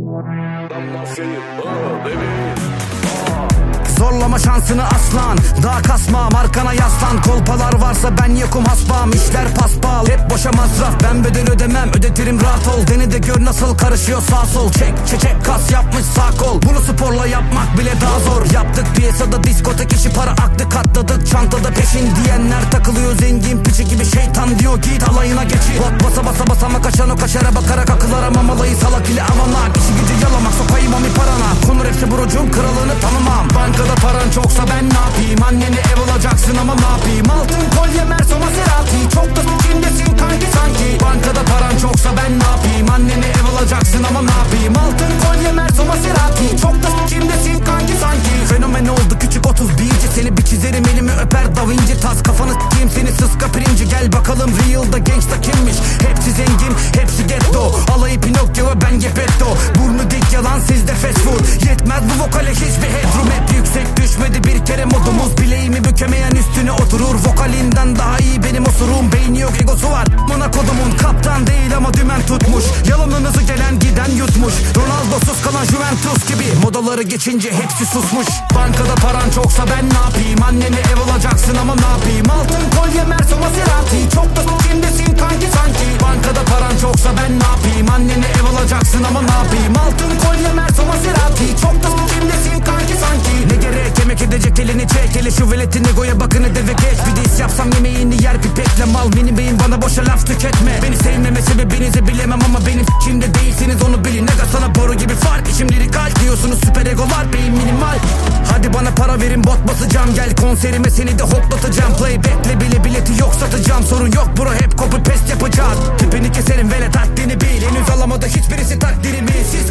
Zorlama şansını aslan, daha kasma, arkana yaslan. Kolpalar varsa ben yokum hasbam, işler paspal, hep boşa masraf. Ben bedel ödemem, ödetirim rahat ol. Dene de gör nasıl karışıyor sağ sol. Çek kas yapmış sağ kol. Bunu sporla yapmak bile daha zor. Yaptık piyasada diskotek işi, para aktı katladık çantada peşin. Diyenler takılıyor zengin piçi gibi, şeytan diyor git alayına geçin. Bot basa basa basama kaçan o kaşara bakarak akıllara mamalayı salak ile avanak. İşi gücü yalamak sokayım ami parana. Konur hepsi brocum, kralını tanımam. Bankada paran çoksa ben ne yapayım? Anneni ev alacaksın ama ne yapayım? Altın kolye Merso Maserati, çok da s**kindesin kanki sanki. Bankada paran çoksa ben ne yapayım? Anneni ev alacaksın ama ne yapayım? Altın kolye Merso Maserati, çok da s**kindesin kanki sanki. Fenomen oldu küçük 31'ci, seni bir çizerim elimi öper Da Vinci. Tas kafanı s**eyim seni sıska pirinci. Gel bakalım real'da gangsta kimmiş? Hepsi zengin, hepsi ghetto. Alayı Pinokyo ve ben Gepetto. Burnu dik yalan sizde fast food. Yetmez bu vokale hiçbir headroom. Hep yüksek düşmedi bir kere modumuz. Bileğimi bükemeyen üstüne oturur. Vokalinden daha iyi benim osurum. Beyni yok egosu var bana kodumun. Kaptan değil ama dümen tutmuş. Yalanınızı gelen giden yutmuş. Ronaldo'suz kalan Juventus gibi. Modaları geçince hepsi susmuş. Bankada paran çoksa ben ne yapayım? Annene ev alacaksın ama ne yapayım? Altın kolye Merso Maserati, çok da s**kindesin kanki sanki. Bankada paran çoksa ben ne yapayım? Annene ev alacaksın ama ne yapayım? Altın kolye Merso Maserati, çok da s**kindesin kanki sanki. Ne gerek yemek edecek elini çek. Hele şu veletini goya bakın eve geç. Bir diss yapsam yemeğini yer pipekle mal. Benim beyin bana boşa laf tüketme. Beni sevmeme sebebinizi bilemem ama benim kimde değilsiniz onu bilin. Ne da sana boru gibi fark. İçim lirikal diyorsunuz süper egolar, beyin minimal. Hadi bana para verin bot basacağım. Gel konserime seni de hoplatacağım. Playback'le bile bileti yok satacağım. Sorun yok bro, hep copy paste yapacağız. Tipini keserim velet haddini bil. Henüz alamadı hiçbirisi takdirimi. Siz